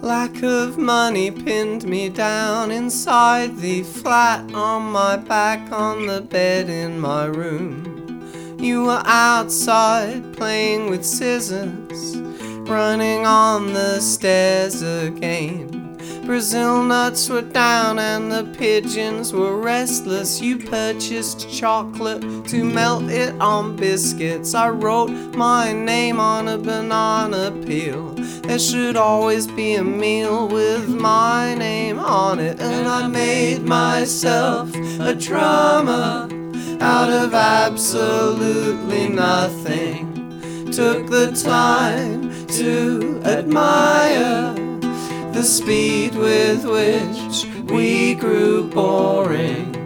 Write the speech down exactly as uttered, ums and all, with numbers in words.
lack of money pinned me down inside the flat on my back on the bed in my room. You were outside playing with scissors, running on the stairs again. Brazil nuts were down and the pigeons were restless. You purchased chocolate to melt it on biscuits. I wrote my name on a banana peel. There should always be a meal with my name on it. And I made myself a drama out of absolutely nothing. Took the time to admire the speed with which we grew boring.